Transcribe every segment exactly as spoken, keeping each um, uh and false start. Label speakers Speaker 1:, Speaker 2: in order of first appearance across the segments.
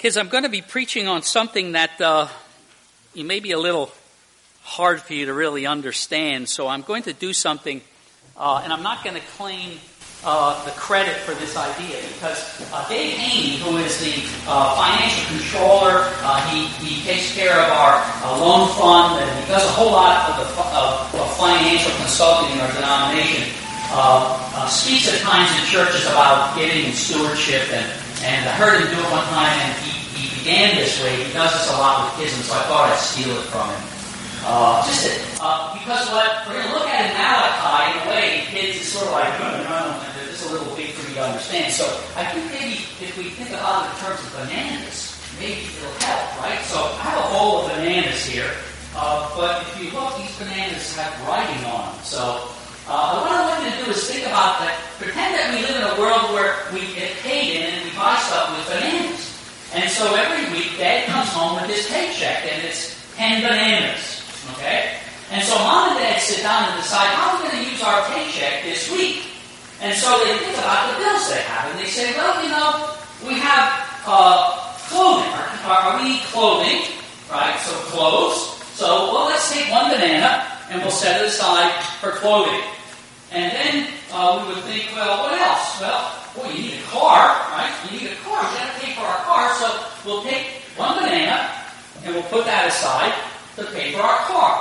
Speaker 1: Kids, I'm going to be preaching on something that uh, it may be a little hard for you to really understand, so I'm going to do something, uh, and I'm not going to claim uh, the credit for this idea, because uh, Dave Haney, who is the uh, financial controller, uh, he, he takes care of our uh, loan fund, and he does a whole lot of, the, of, of financial consulting in our denomination, uh, uh, speaks at times in churches about giving and stewardship, and And I heard him do it one time, and he, he began this way. He does this a lot with kids, and so I thought I'd steal it from him. Uh, just that, uh, because what we're going to look at in Malachi, in a way, kids is sort of like, no, no, no, this is a little big for me to understand. So I think maybe if we think about it in terms of bananas, maybe it'll help, right? So I have a bowl of bananas here, uh, but if you look, these bananas have writing on them. So Uh, what I want you to do is think about that. Pretend that we live in a world where we get paid in and we buy stuff with bananas. And so every week, Dad comes home with his paycheck, and it's ten bananas. Okay? And so Mom and Dad sit down and decide, how are we going to use our paycheck this week? And so they think about the bills they have, and they say, well, you know, we have uh, clothing. Are, are we clothing? Right? So clothes. So, well, let's take one banana, and we'll set it aside for clothing. And then uh, we would think, well, what else? Well, boy, you need a car, right? You need a car. You got to pay for our car. So we'll take one banana, and we'll put that aside to pay for our car.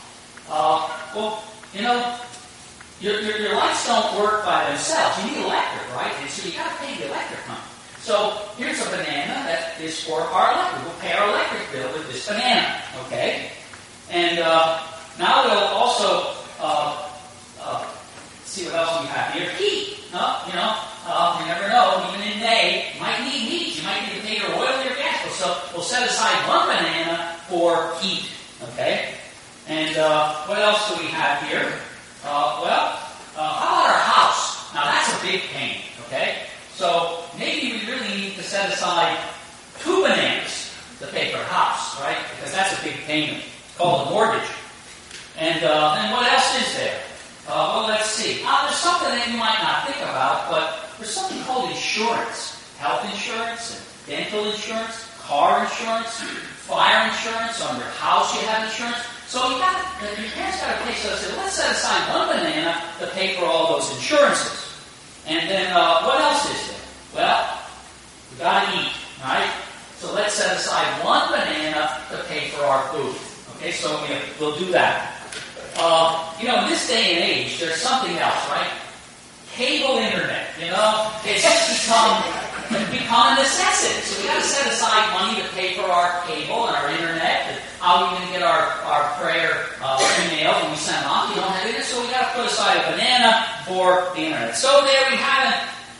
Speaker 1: Uh, well, you know, your, your, your lights don't work by themselves. You need electric, right? And so you got to pay the electric company. So here's a banana that is for our electric. We'll pay our electric bill with this banana, okay? And uh, now we'll also uh, uh, see what else we have here. Heat. Uh, you know, uh, you never know. Even in May, you might need heat. You might need to pay your oil or your gas bill. So we'll set aside one banana for heat. Okay? And uh, what else do we have here? Uh, well, uh, how about our house? Now that's a big pain. Okay? So maybe we really need to set aside two bananas to pay for a house, right? Because that's a big payment. It's called a mortgage. And uh, and what else is there? Uh, well, let's see. Uh, there's something that you might not think about, but there's something called insurance. Health insurance, and dental insurance, car insurance, fire insurance. On your house you have insurance. So you got your parents got to pay. So they said, let's set aside one banana to pay for all those insurances. And then uh, what else is there? Well, we got to eat, right? So let's set aside one banana to pay for our food. Okay, so we, we'll do that. Uh, you know, in this day and age, there's something else, right? Cable internet, you know, it's become, it's become a necessity. So we got to set aside money to pay for our cable and our internet, and how are we going to get our, our prayer uh, emails when we send them off? We don't have internet, so we got to put aside a banana for the internet. So there we have it.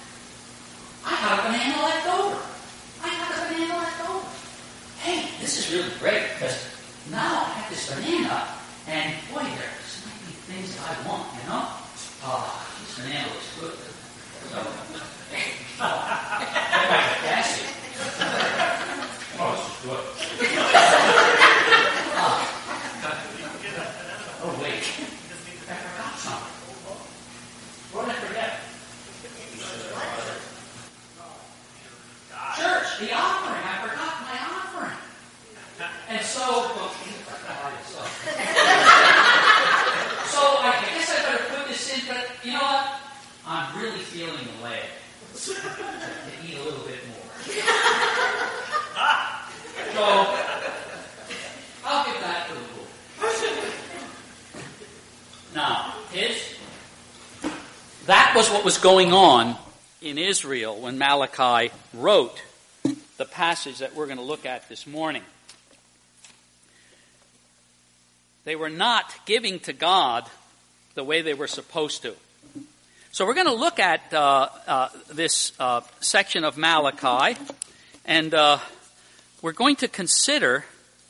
Speaker 1: I got a banana left over. I got a banana left over. Hey, this is really great, because now I have this banana, and boy, there's might be things that I want, you know? Oh, this banana looks good. So, oh, that's it. Oh, this is good. oh. oh, wait. I forgot something. What did I forget? Church, the offering. I forgot my offering. And so, well, so I guess I better put this in, but you know what? I'm really feeling the way to eat a little bit more. So I'll give that to the pool. Now, kids, that was what was going on in Israel when Malachi wrote the passage that we're going to look at this morning. They were not giving to God the way they were supposed to. So we're going to look at uh, uh, this uh, section of Malachi, and uh, we're going to consider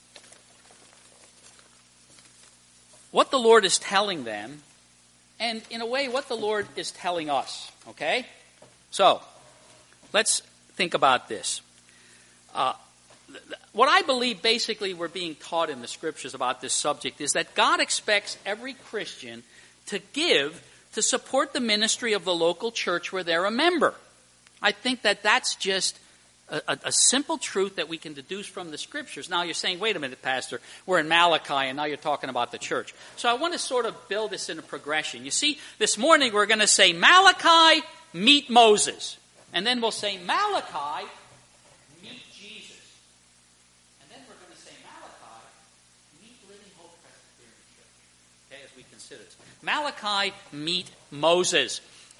Speaker 1: what the Lord is telling them, and in a way, what the Lord is telling us. Okay? So, let's think about this. Uh, What I believe basically we're being taught in the Scriptures about this subject is that God expects every Christian to give to support the ministry of the local church where they're a member. I think that that's just a, a, a simple truth that we can deduce from the Scriptures. Now you're saying, wait a minute, Pastor, we're in Malachi and now you're talking about the church. So I want to sort of build this in a progression. You see, this morning we're going to say Malachi, meet Moses. And then we'll say Malachi, meet Jesus. And then we're going to say Malachi, meet Living Hope Presbyterian Church. Okay, as we consider this. Malachi, meet Moses.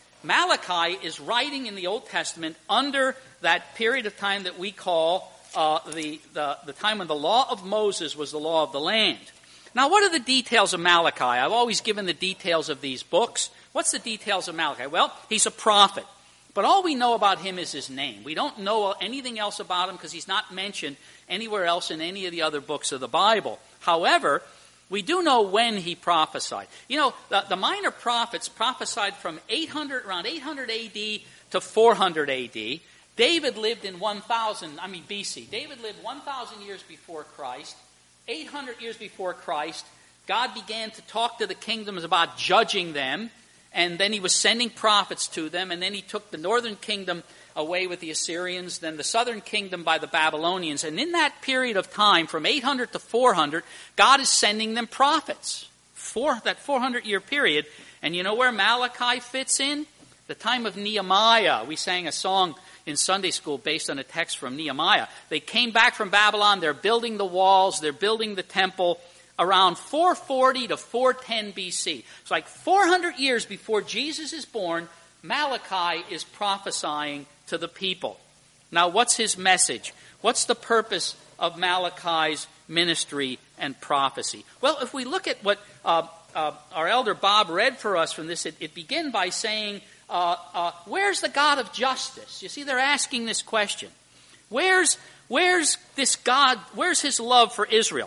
Speaker 1: Malachi is writing in the Old Testament under that period of time that we call uh, the, the, the time when the law of Moses was the law of the land. Now, what are the details of Malachi? I've always given the details of these books. What's the details of Malachi? Well, he's a prophet. But all we know about him is his name. We don't know anything else about him because he's not mentioned anywhere else in any of the other books of the Bible. However, we do know when he prophesied. You know, the, the minor prophets prophesied from eight hundred, around eight hundred A D to four hundred A D. David lived in one thousand, I mean B C. David lived one thousand years before Christ. eight hundred years before Christ, God began to talk to the kingdoms about judging them. And then he was sending prophets to them. And then he took the northern kingdom away with the Assyrians, then the southern kingdom by the Babylonians. And in that period of time, from eight hundred to four hundred, God is sending them prophets. For that four hundred year period. And you know where Malachi fits in? The time of Nehemiah. We sang a song in Sunday school based on a text from Nehemiah. They came back from Babylon. They're building the walls. They're building the temple. Around four forty to four ten B C. It's like four hundred years before Jesus is born, Malachi is prophesying to the people. Now, what's his message? What's the purpose of Malachi's ministry and prophecy? Well, if we look at what uh, uh, our elder Bob read for us from this, it, it begins by saying, uh, uh, where's the God of justice? You see, they're asking this question. Where's, where's this God, where's his love for Israel?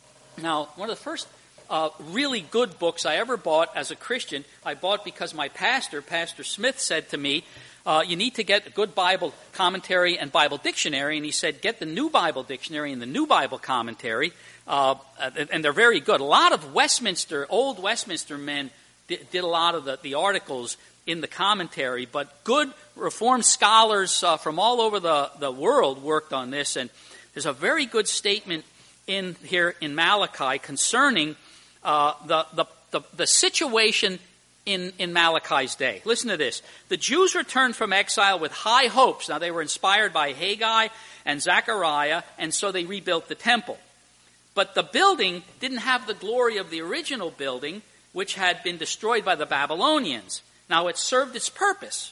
Speaker 1: Now, one of the first uh, really good books I ever bought as a Christian, I bought because my pastor, Pastor Smith, said to me, uh, you need to get a good Bible commentary and Bible dictionary. And he said, get the New Bible Dictionary and the New Bible Commentary. Uh, and they're very good. A lot of Westminster, old Westminster men did, did a lot of the, the articles in the commentary. But good Reformed scholars uh, from all over the, the world worked on this. And there's a very good statement in here in Malachi concerning uh, the, the, the, the situation in, in Malachi's day. Listen to this. The Jews returned from exile with high hopes. Now, they were inspired by Haggai and Zechariah, and so they rebuilt the temple. But the building didn't have the glory of the original building, which had been destroyed by the Babylonians. Now, it served its purpose.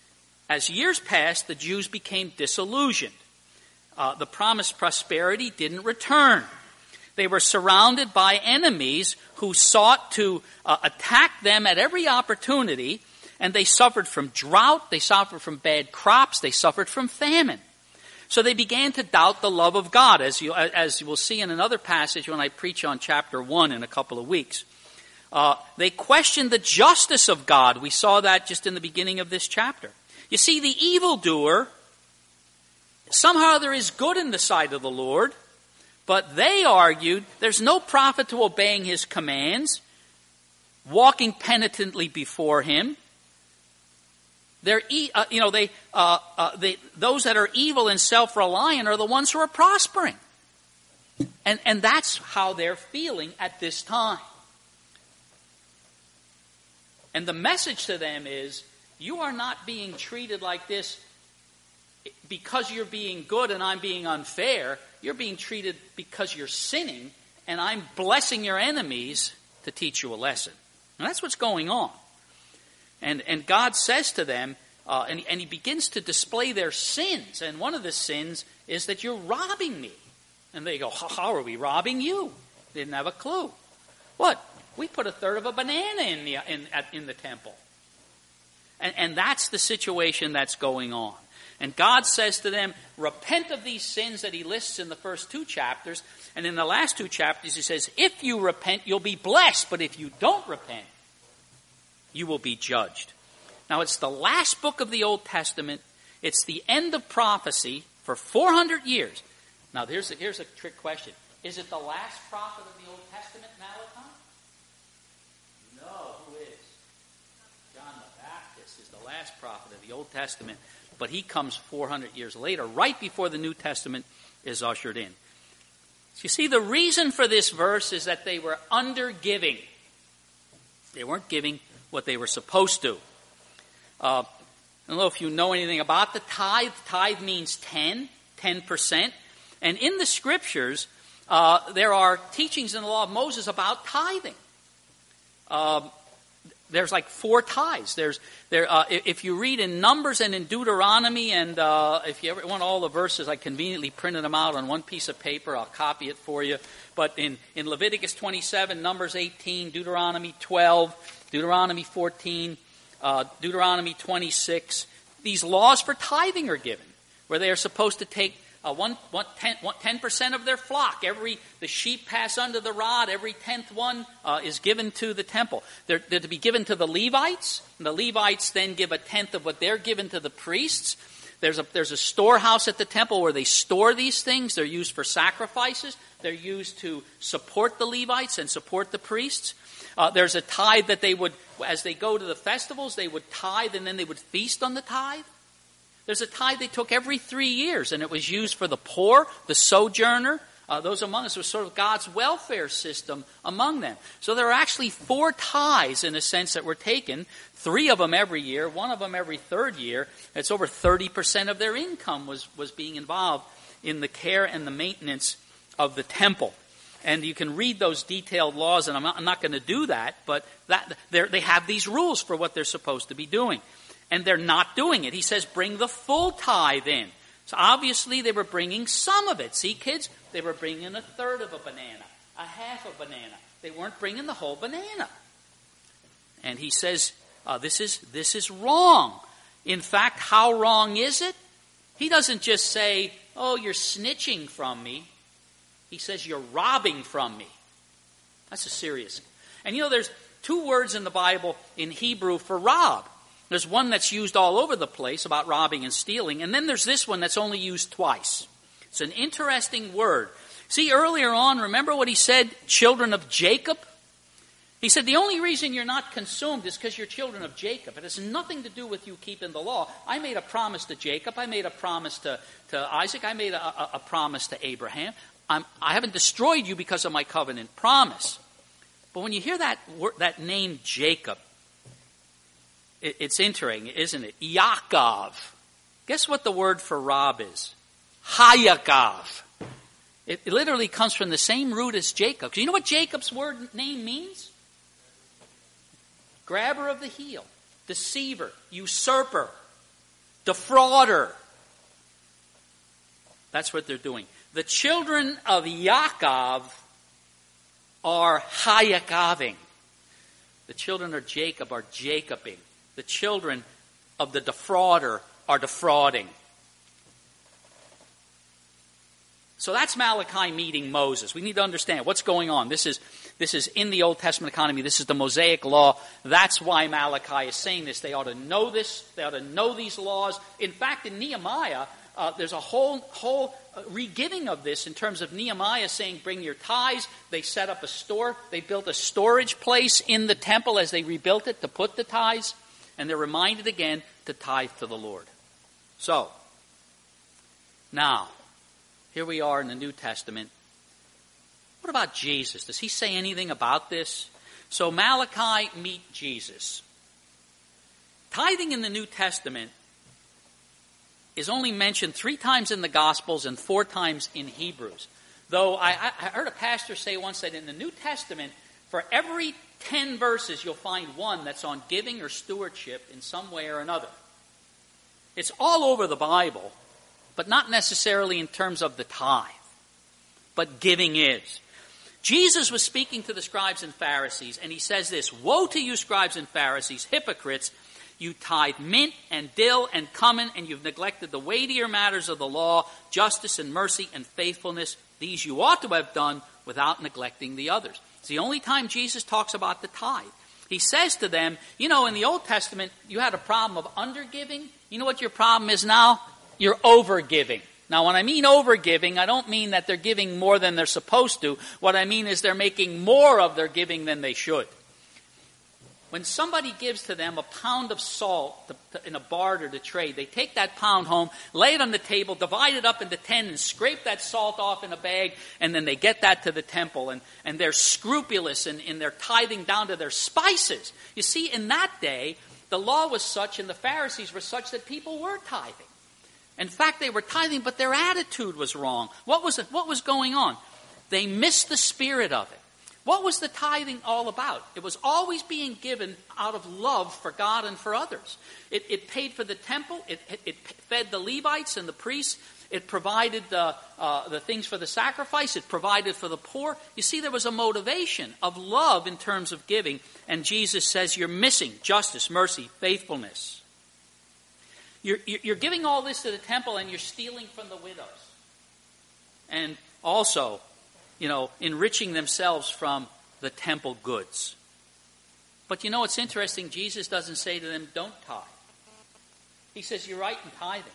Speaker 1: As years passed, the Jews became disillusioned. Uh, the promised prosperity didn't return. They were surrounded by enemies who sought to uh, attack them at every opportunity, and they suffered from drought, they suffered from bad crops, they suffered from famine. So they began to doubt the love of God, as you, as you will see in another passage when I preach on chapter one in a couple of weeks. Uh, they questioned the justice of God. We saw that just in the beginning of this chapter. You see, the evildoer, somehow there is good in the sight of the Lord, but they argued there's no profit to obeying his commands, walking penitently before him. They're, uh, you know, they, uh, uh, they, those that are evil and self-reliant are the ones who are prospering. And, and that's how they're feeling at this time. And the message to them is, you are not being treated like this because you're being good and I'm being unfair. You're being treated because you're sinning and I'm blessing your enemies to teach you a lesson. And that's what's going on. And and God says to them, uh, and, and he begins to display their sins. And one of the sins is that you're robbing me. And they go, how are we robbing you? They didn't have a clue. What? We put a third of a banana in the, in, in the temple. And, and that's the situation that's going on. And God says to them, repent of these sins that he lists in the first two chapters. And in the last two chapters he says, if you repent, you'll be blessed. But if you don't repent, you will be judged. Now, it's the last book of the Old Testament. It's the end of prophecy for four hundred years. Now, here's a, here's a trick question. Is it the last prophet of the Old Testament, Malachi? No, who is? John the Baptist is the last prophet of the Old Testament. but he comes four hundred years later, right before the New Testament is ushered in. So you see, the reason for this verse is that they were under-giving. They weren't giving what they were supposed to. Uh, I don't know if you know anything about the tithe. Tithe means ten, ten percent. And in the Scriptures, uh, there are teachings in the law of Moses about tithing. Um, there's like four tithes. There's there. Uh, if you read in Numbers and in Deuteronomy, and uh, if you ever want all the verses, I conveniently printed them out on one piece of paper. I'll copy it for you. But in, in Leviticus twenty-seven, Numbers eighteen, Deuteronomy twelve, Deuteronomy fourteen, uh, Deuteronomy twenty-six, these laws for tithing are given, where they are supposed to take Uh, one, one, ten, one, ten percent of their flock. Every the sheep pass under the rod. Every tenth one uh, is given to the temple. They're, they're to be given to the Levites. And the Levites then give a tenth of what they're given to the priests. There's a there's a storehouse at the temple where they store these things. They're used for sacrifices. They're used to support the Levites and support the priests. Uh, there's a tithe that they would, as they go to the festivals, they would tithe and then they would feast on the tithe. There's a tithe they took every three years, and it was used for the poor, the sojourner. Uh, those among us, was sort of God's welfare system among them. So there are actually four tithes, in a sense, that were taken. Three of them every year, one of them every third year. It's over thirty percent of their income was, was being involved in the care and the maintenance of the temple. And you can read those detailed laws, and I'm not, I'm not going to do that, but that they have these rules for what they're supposed to be doing. And they're not doing it. He says, bring the full tithe in. So obviously they were bringing some of it. See, kids? They were bringing a third of a banana, a half a banana. They weren't bringing the whole banana. And he says, uh, this is this is wrong. In fact, how wrong is it? He doesn't just say, oh, you're snitching from me. He says, you're robbing from me. That's a serious. And you know, there's two words in the Bible in Hebrew for rob. There's one that's used all over the place about robbing and stealing, and then there's this one that's only used twice. It's an interesting word. See, earlier on, remember what he said, children of Jacob? He said, the only reason you're not consumed is because you're children of Jacob. It has nothing to do with you keeping the law. I made a promise to Jacob. I made a promise to, to Isaac. I made a, a, a promise to Abraham. I'm, I haven't destroyed you because of my covenant promise. But when you hear that word, that name Jacob, it's interesting, isn't it? Yaakov. Guess what the word for rob is? Hayakov. It literally comes from the same root as Jacob. You know what Jacob's word name means? Grabber of the heel, deceiver, usurper, defrauder. That's what they're doing. The children of Yaakov are Hayakoving. The children of Jacob are Jacobing. The children of the defrauder are defrauding. So that's Malachi meeting Moses. We need to understand what's going on. This is this is in the Old Testament economy. This is the Mosaic law. That's why Malachi is saying this. They ought to know this. They ought to know these laws. In fact, in Nehemiah, uh, there's a whole whole re-giving of this in terms of Nehemiah saying, bring your tithes. They set up a store. They built a storage place in the temple as they rebuilt it to put the tithes. And they're reminded again to tithe to the Lord. So, now, here we are in the New Testament. What about Jesus? Does he say anything about this? So Malachi meet Jesus. Tithing in the New Testament is only mentioned three times in the Gospels and four times in Hebrews. Though I, I heard a pastor say once that in the New Testament, for every ten verses, you'll find one that's on giving or stewardship in some way or another. It's all over the Bible, but not necessarily in terms of the tithe. But giving is. Jesus was speaking to the scribes and Pharisees, and he says this, woe to you, scribes and Pharisees, hypocrites! You tithe mint and dill and cumin, and you've neglected the weightier matters of the law, justice and mercy and faithfulness. These you ought to have done without neglecting the others. It's the only time Jesus talks about the tithe. He says to them, you know, in the Old Testament, you had a problem of undergiving. You know what your problem is now? You're overgiving. Now, when I mean overgiving, I don't mean that they're giving more than they're supposed to. What I mean is they're making more of their giving than they should. when somebody gives to them a pound of salt to, to, in a barter to trade, they take that pound home, lay it on the table, divide it up into ten, and scrape that salt off in a bag, and then they get that to the temple. And, and they're scrupulous in, in their tithing down to their spices. You see, in that day, the law was such and the Pharisees were such that people were tithing. In fact, they were tithing, but their attitude was wrong. What was it? What was going on? They missed the spirit of it. What was the tithing all about? It was always being given out of love for God and for others. It, it paid for the temple. It, it, it fed the Levites and the priests. It provided the, uh, the things for the sacrifice. It provided for the poor. You see, there was a motivation of love in terms of giving. And Jesus says you're missing justice, mercy, faithfulness. You're, you're giving all this to the temple and you're stealing from the widows. And also, you know, enriching themselves from the temple goods. But you know what's interesting? Jesus doesn't say to them, don't tithe. He says, you're right in tithing.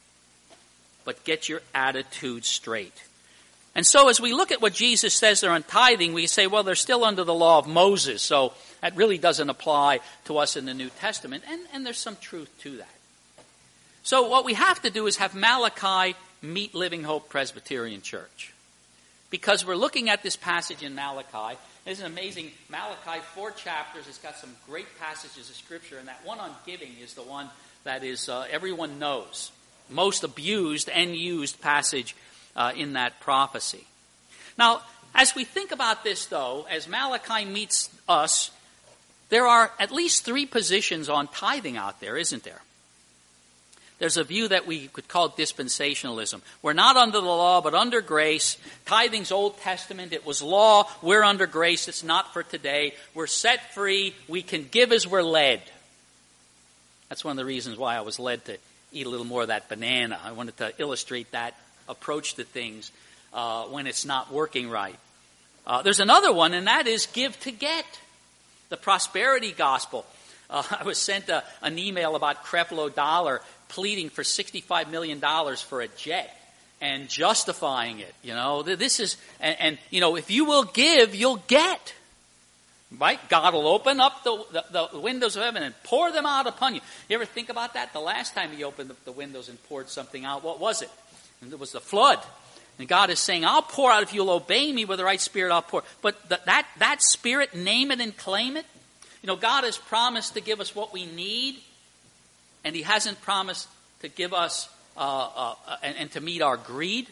Speaker 1: But get your attitude straight. And so as we look at what Jesus says there on tithing, we say, well, they're still under the law of Moses, so that really doesn't apply to us in the New Testament. And, and there's some truth to that. So what we have to do is have Malachi meet Living Hope Presbyterian Church. Because we're looking at this passage in Malachi. It's an amazing, Malachi, four chapters. It's got some great passages of Scripture. And that one on giving is the one that is uh, everyone knows. Most abused and used passage uh, in that prophecy. Now, as we think about this, though, as Malachi meets us, there are at least three positions on tithing out there, isn't there? There's a view that we could call dispensationalism. We're not under the law, but under grace. Tithing's Old Testament. It was law. We're under grace. It's not for today. We're set free. We can give as we're led. That's one of the reasons why I was led to eat a little more of that banana. I wanted to illustrate that approach to things uh, when it's not working right. Uh, there's another one, and that is give to get. The prosperity gospel. Uh, I was sent a, an email about Creflo Dollar pleading for sixty-five million dollars for a jet and justifying it. You know, this is, and, and you know, if you will give, you'll get. Right? God will open up the, the, the windows of heaven and pour them out upon you. You ever think about that? The last time he opened up the windows and poured something out, what was it? And it was the flood. And God is saying, I'll pour out if you'll obey me with the right spirit, I'll pour. But the, that, that spirit, name it and claim it. You know, God has promised to give us what we need, and he hasn't promised to give us uh, uh, and, and to meet our greed.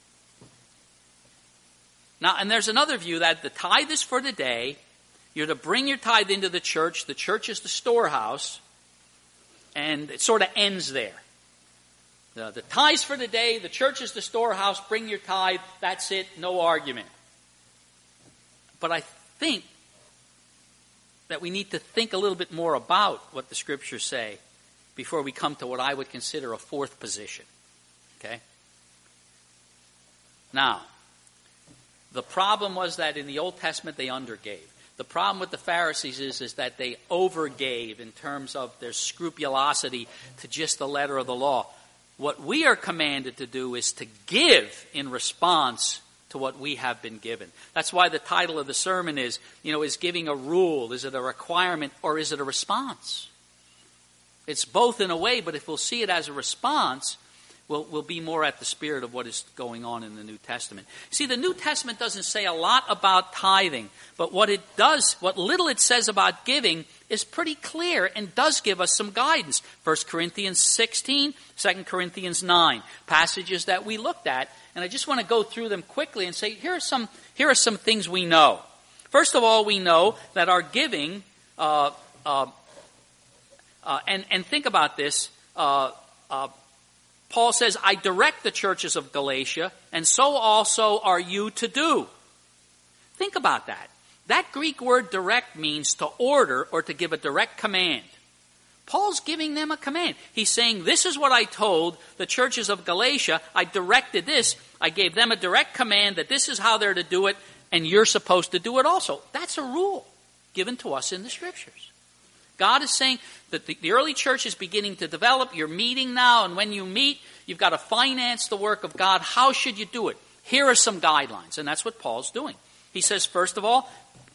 Speaker 1: Now, and there's another view that the tithe is for today. You're to bring your tithe into the church. The church is the storehouse, and it sort of ends there. The, the tithe's for today. The church is the storehouse. Bring your tithe. That's it. No argument. But I think that we need to think a little bit more about what the Scriptures say before we come to what I would consider a fourth position. Okay? Now, the problem was that in the Old Testament they undergave. The problem with the Pharisees is, is that they overgave in terms of their scrupulosity to just the letter of the law. What we are commanded to do is to give in response to what we have been given. That's why the title of the sermon is, you know, is giving a rule? Is it a requirement or is it a response? It's both in a way, but if we'll see it as a response, we'll, we'll be more at the spirit of what is going on in the New Testament. See, the New Testament doesn't say a lot about tithing, but what it does, what little it says about giving is pretty clear and does give us some guidance. First Corinthians sixteen, Second Corinthians nine, passages that we looked at. And I just want to go through them quickly and say, here are some, here are some things we know. First of all, we know that our giving, uh, uh, uh, and, and think about this, uh, uh, Paul says, I direct the churches of Galatia, and so also are you to do. Think about that. That Greek word direct means to order or to give a direct command. Paul's giving them a command. He's saying, this is what I told the churches of Galatia. I directed this. I gave them a direct command that this is how they're to do it, and you're supposed to do it also. That's a rule given to us in the Scriptures. God is saying that the, the early church is beginning to develop. You're meeting now, and when you meet, you've got to finance the work of God. How should you do it? Here are some guidelines, and that's what Paul's doing. He says, first of all,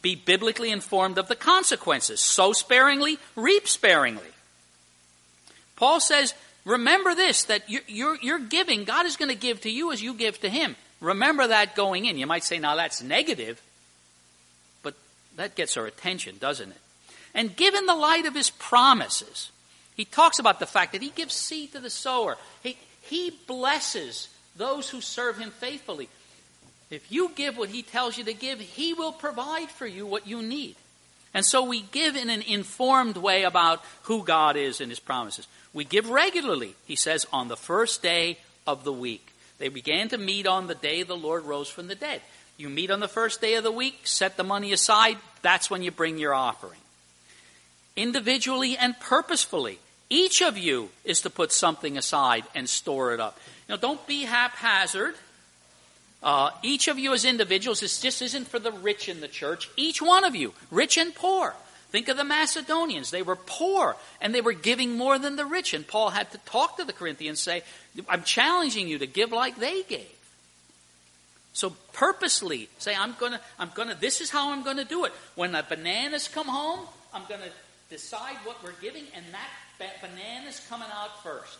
Speaker 1: Be biblically informed of the consequences. Sow sparingly, reap sparingly. Paul says, remember this, that you're, you're, you're giving, God is going to give to you as you give to him. Remember that going in. You might say, now that's negative, but that gets our attention, doesn't it? And given the light of his promises, he talks about the fact that he gives seed to the sower. He, he blesses those who serve him faithfully. If you give what he tells you to give, he will provide for you what you need. And so we give in an informed way about who God is and his promises. We give regularly, he says, on the first day of the week. They began to meet on the day the Lord rose from the dead. You meet on the first day of the week, set the money aside, that's when you bring your offering. Individually and purposefully, each of you is to put something aside and store it up. Now, don't be haphazard. Uh, each of you as individuals, this just isn't for the rich in the church. Each one of you, rich and poor. Think of the Macedonians. They were poor, and they were giving more than the rich. And Paul had to talk to the Corinthians and say, I'm challenging you to give like they gave. So purposely say, I'm going to, I'm going to, this is how I'm going to do it. When the bananas come home, I'm going to decide what we're giving, and that, that banana's coming out first.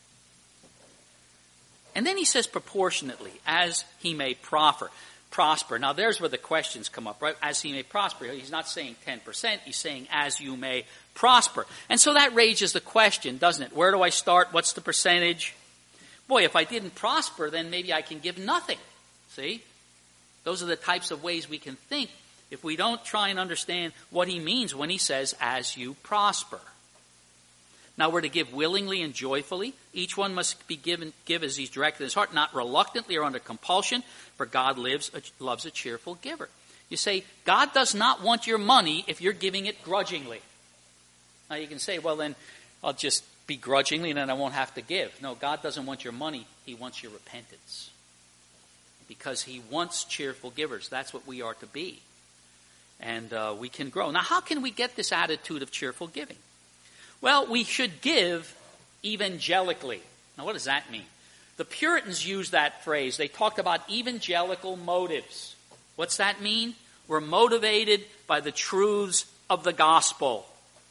Speaker 1: And then he says proportionately, as he may proffer, prosper. Now there's where the questions come up, right? As he may prosper. He's not saying ten percent, he's saying as you may prosper. And so that raises the question, doesn't it? Where do I start? What's the percentage? Boy, if I didn't prosper, then maybe I can give nothing. See? Those are the types of ways we can think if we don't try and understand what he means when he says, as you prosper. Now we're to give willingly and joyfully. Each one must be given, give as he's directed in his heart, not reluctantly or under compulsion, for God lives, loves a cheerful giver. You say, God does not want your money if you're giving it grudgingly. Now you can say, well then, I'll just begrudgingly and then I won't have to give. No, God doesn't want your money. He wants your repentance. Because he wants cheerful givers. That's what we are to be. And uh, we can grow. Now how can we get this attitude of cheerful giving? Well, we should give evangelically. Now, what does that mean? The Puritans used that phrase. They talked about evangelical motives. What's that mean? We're motivated by the truths of the gospel.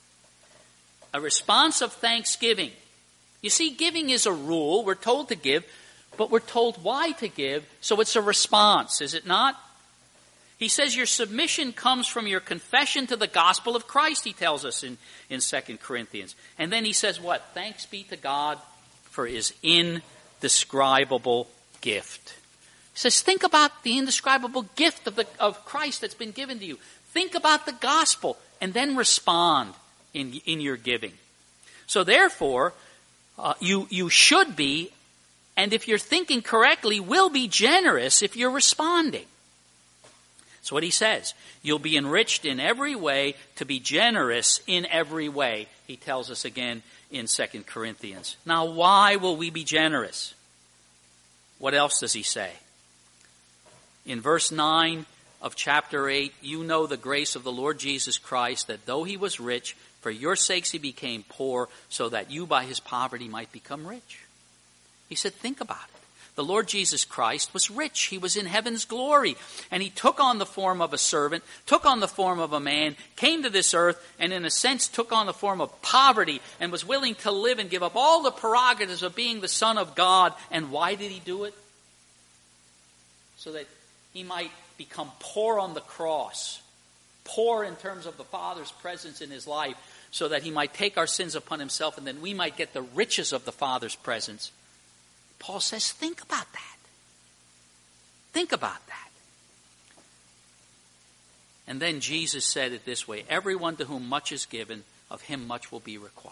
Speaker 1: A response of thanksgiving. You see, giving is a rule. We're told to give, but we're told why to give, so it's a response, is it not? He says your submission comes from your confession to the gospel of Christ, he tells us in, in Second Corinthians. And then he says what? Thanks be to God for his indescribable gift. He says, think about the indescribable gift of, the, of Christ that's been given to you. Think about the gospel and then respond in, in your giving. So therefore, uh, you, you should be, and if you're thinking correctly, will be generous if you're responding. That's what he says. You'll be enriched in every way to be generous in every way, he tells us again in Second Corinthians. Now, why will we be generous? What else does he say? In verse nine of chapter eight, you know the grace of the Lord Jesus Christ, that though he was rich, for your sakes he became poor, so that you by his poverty might become rich. He said, think about it. The Lord Jesus Christ was rich. He was in heaven's glory. And he took on the form of a servant, took on the form of a man, came to this earth, and in a sense took on the form of poverty and was willing to live and give up all the prerogatives of being the Son of God. And why did he do it? So that he might become poor on the cross. Poor in terms of the Father's presence in his life, so that he might take our sins upon himself and then we might get the riches of the Father's presence. Paul says, think about that. Think about that. And then Jesus said it this way, everyone to whom much is given, of him much will be required.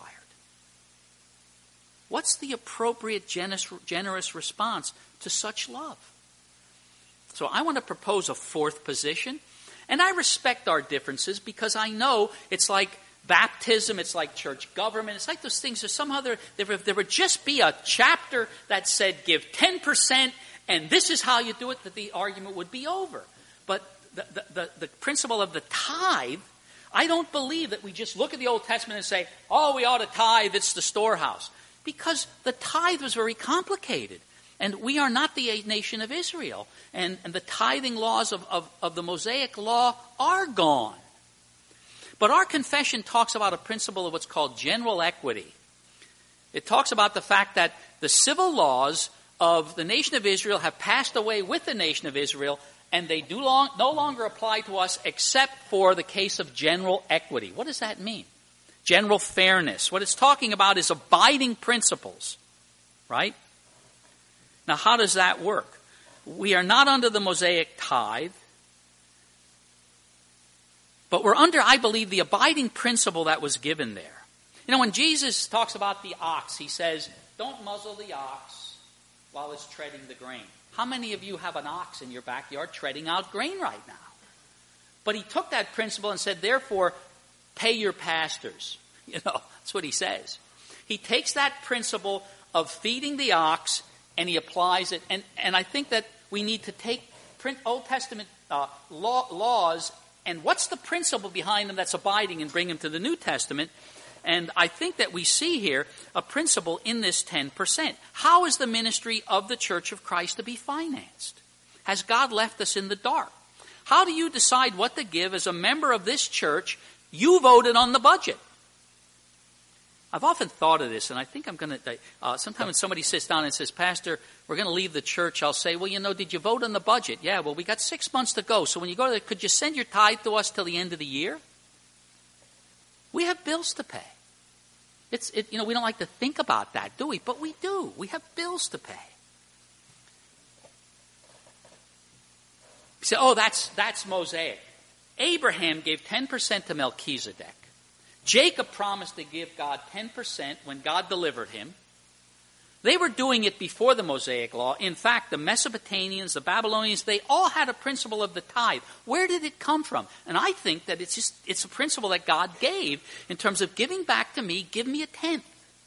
Speaker 1: What's the appropriate generous, generous response to such love? So I want to propose a fourth position. And I respect our differences because I know it's like baptism, it's like church government, it's like those things. There's somehow there, there, there would just be a chapter that said give ten percent and this is how you do it, that the argument would be over. But the, the, the, the principle of the tithe, I don't believe that we just look at the Old Testament and say, oh, we ought to tithe, it's the storehouse. Because the tithe was very complicated. And we are not the nation of Israel. And, and the tithing laws of, of, of the Mosaic law are gone. But our confession talks about a principle of what's called general equity. It talks about the fact that the civil laws of the nation of Israel have passed away with the nation of Israel, and they do long, no longer apply to us except for the case of general equity. What does that mean? General fairness. What it's talking about is abiding principles, right? Now, how does that work? We are not under the Mosaic tithe, but we're under, I believe, the abiding principle that was given there. You know, when Jesus talks about the ox, he says, don't muzzle the ox while it's treading the grain. How many of you have an ox in your backyard treading out grain right now? But he took that principle and said, therefore, pay your pastors. You know, that's what he says. He takes that principle of feeding the ox and he applies it. And, and I think that we need to take Old Testament uh, law, laws and what's the principle behind them that's abiding and bring them to the New Testament. And I think that we see here a principle in this ten percent. How is the ministry of the Church of Christ to be financed? Has God left us in the dark? How do you decide what to give as a member of this church? You voted on the budget. I've often thought of this, and I think I'm going to, uh, sometimes when somebody sits down and says, Pastor, we're going to leave the church, I'll say, well, you know, did you vote on the budget? Yeah, well, we got six months to go. So when you go to the, could you send your tithe to us till the end of the year? We have bills to pay. It's, it, you know, we don't like to think about that, do we? But we do. We have bills to pay. You say, oh, that's, that's Mosaic. Abraham gave ten percent to Melchizedek. Jacob promised to give God ten percent when God delivered him. They were doing it before the Mosaic law. In fact, the Mesopotamians, the Babylonians, they all had a principle of the tithe. Where did it come from? And I think that it's just it's a principle that God gave in terms of giving back to me, give me a tenth.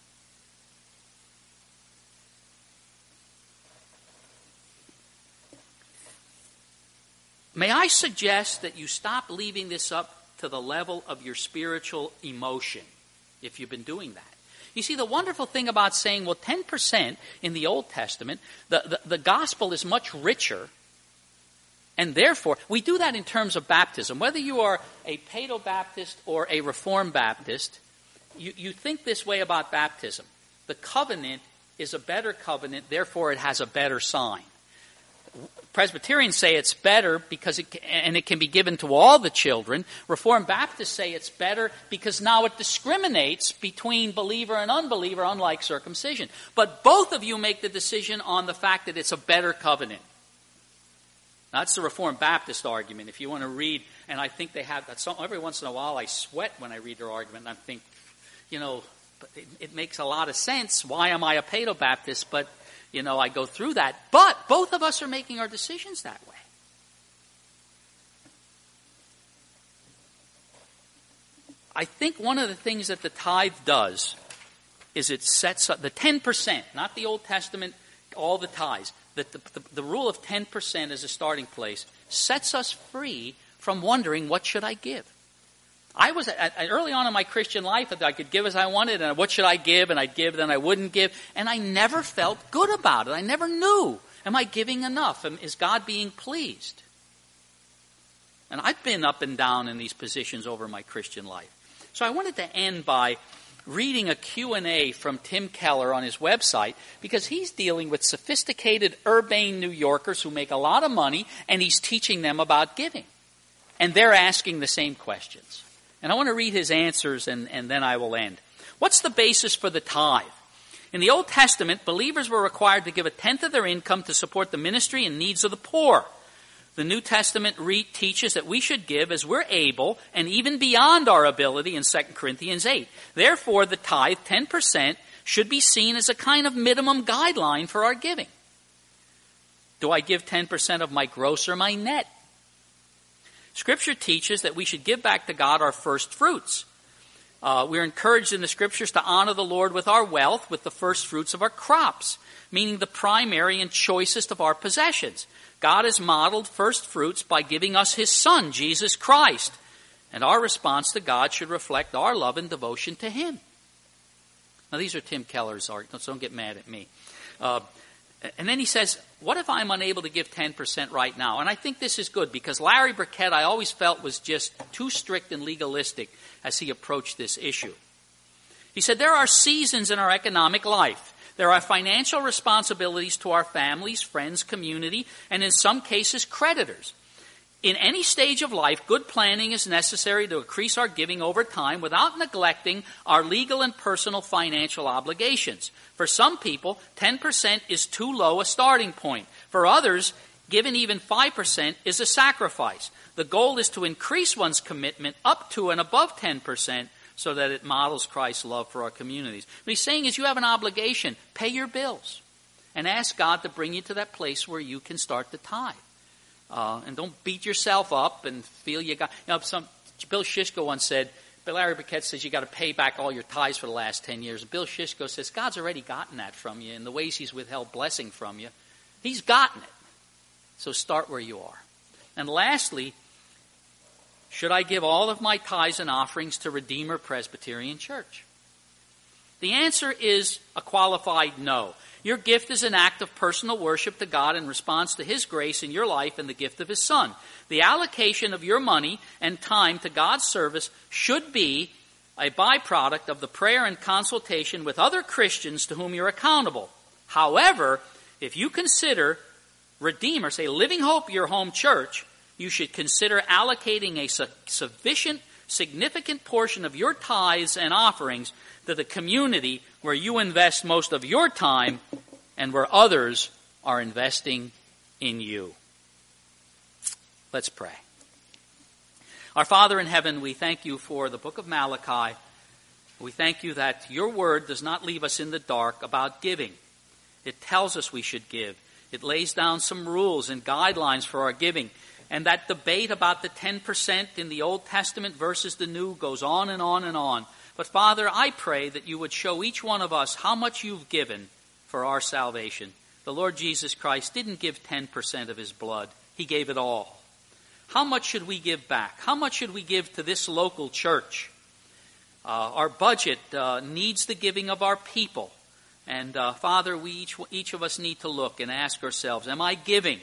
Speaker 1: May I suggest that you stop leaving this up to the level of your spiritual emotion, if you've been doing that. You see, the wonderful thing about saying, well, ten percent in the Old Testament, the, the, the gospel is much richer, and therefore, we do that in terms of baptism. Whether you are a Paedo-Baptist or a Reformed Baptist, you, you think this way about baptism. The covenant is a better covenant, therefore it has a better sign. Presbyterians say it's better because it, and it can be given to all the children. Reformed Baptists say it's better because now it discriminates between believer and unbeliever, unlike circumcision. But both of you make the decision on the fact that it's a better covenant. That's the Reformed Baptist argument. If you want to read, and I think they have that. So every once in a while I sweat when I read their argument, and I think, you know, it, it makes a lot of sense. Why am I a Paedo-Baptist? But You know, I go through that. But both of us are making our decisions that way. I think one of the things that the tithe does is it sets up the ten percent, not the Old Testament, all the tithes. That the, the, the rule of ten percent as a starting place sets us free from wondering, what should I give? I was at, at, early on in my Christian life that I could give as I wanted, and what should I give? And I'd give, then I wouldn't give, and I never felt good about it. I never knew, am I giving enough? Is God being pleased? And I've been up and down in these positions over my Christian life. So I wanted to end by reading a Q and A from Tim Keller on his website, because he's dealing with sophisticated, urbane New Yorkers who make a lot of money, and he's teaching them about giving. And they're asking the same questions. And I want to read his answers, and, and then I will end. What's the basis for the tithe? In the Old Testament, believers were required to give a tenth of their income to support the ministry and needs of the poor. The New Testament re- teaches that we should give as we're able and even beyond our ability in Second Corinthians eight. Therefore, the tithe, ten percent, should be seen as a kind of minimum guideline for our giving. Do I give ten percent of my gross or my net? Scripture teaches that we should give back to God our first fruits. Uh, we're encouraged in the Scriptures to honor the Lord with our wealth, with the first fruits of our crops, meaning the primary and choicest of our possessions. God has modeled first fruits by giving us His Son, Jesus Christ. And our response to God should reflect our love and devotion to Him. Now, these are Tim Keller's arguments, so don't get mad at me. Uh, And then he says, what if I'm unable to give ten percent right now? And I think this is good because Larry Burkett, I always felt, was just too strict and legalistic as he approached this issue. He said, there are seasons in our economic life. There are financial responsibilities to our families, friends, community, and in some cases, creditors. In any stage of life, good planning is necessary to increase our giving over time without neglecting our legal and personal financial obligations. For some people, ten percent is too low a starting point. For others, given even five percent is a sacrifice. The goal is to increase one's commitment up to and above ten percent so that it models Christ's love for our communities. What he's saying is you have an obligation. Pay your bills and ask God to bring you to that place where you can start to tithe. Uh, and don't beat yourself up and feel you got... You know, some Bill Shishko once said, Bill Larry Burkett says you got to pay back all your tithes for the last ten years. And Bill Shishko says, God's already gotten that from you in the ways he's withheld blessing from you. He's gotten it. So start where you are. And lastly, should I give all of my tithes and offerings to Redeemer Presbyterian Church? The answer is a qualified no. Your gift is an act of personal worship to God in response to His grace in your life and the gift of His Son. The allocation of your money and time to God's service should be a byproduct of the prayer and consultation with other Christians to whom you're accountable. However, if you consider Redeemer, say Living Hope, your home church, you should consider allocating a su- sufficient, significant portion of your tithes and offerings to the community where you invest most of your time and where others are investing in you. Let's pray. Our Father in heaven, we thank you for the book of Malachi. We thank you that your word does not leave us in the dark about giving. It tells us we should give. It lays down some rules and guidelines for our giving. And that debate about the ten percent in the Old Testament versus the New goes on and on and on. But Father, I pray that you would show each one of us how much you've given for our salvation. The Lord Jesus Christ didn't give ten percent of his blood. He gave it all. How much should we give back? How much should we give to this local church? Uh, our budget uh, needs the giving of our people. And uh, Father, we each, each of us need to look and ask ourselves, am I giving?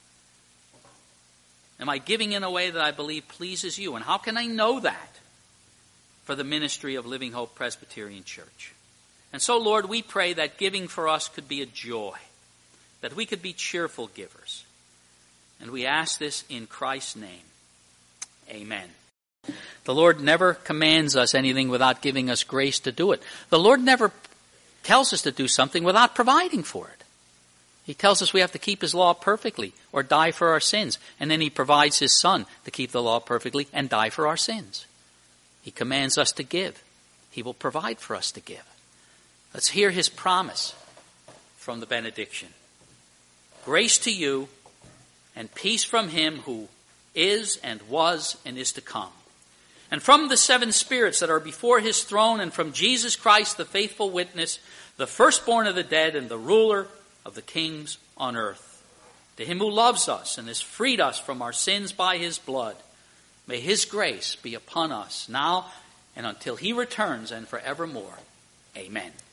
Speaker 1: Am I giving in a way that I believe pleases you? And how can I know that? For the ministry of Living Hope Presbyterian Church. And so, Lord, we pray that giving for us could be a joy, that we could be cheerful givers. And we ask this in Christ's name. Amen. The Lord never commands us anything without giving us grace to do it. The Lord never tells us to do something without providing for it. He tells us we have to keep His law perfectly or die for our sins. And then He provides His Son to keep the law perfectly and die for our sins. He commands us to give. He will provide for us to give. Let's hear His promise from the benediction. Grace to you and peace from Him who is and was and is to come. And from the seven spirits that are before His throne and from Jesus Christ, the faithful witness, the firstborn of the dead and the ruler of the kings on earth. To Him who loves us and has freed us from our sins by His blood, may His grace be upon us now and until He returns and forevermore. Amen.